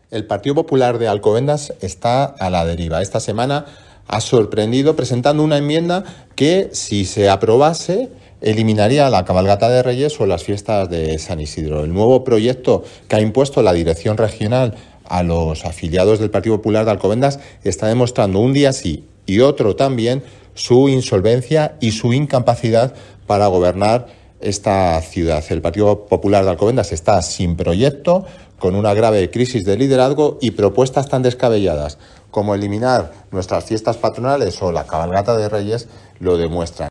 El Partido Popular de Alcobendas está a la deriva. Esta semana ha sorprendido presentando una enmienda que, si se aprobase, eliminaría la cabalgata de Reyes o las fiestas de San Isidro. El nuevo proyecto que ha impuesto la dirección regional a los afiliados del Partido Popular de Alcobendas está demostrando un día sí y otro también su insolvencia y su incapacidad para gobernar esta ciudad. El Partido Popular de Alcobendas está sin proyecto, con una grave crisis de liderazgo, y propuestas tan descabelladas como eliminar nuestras fiestas patronales o la cabalgata de Reyes lo demuestran.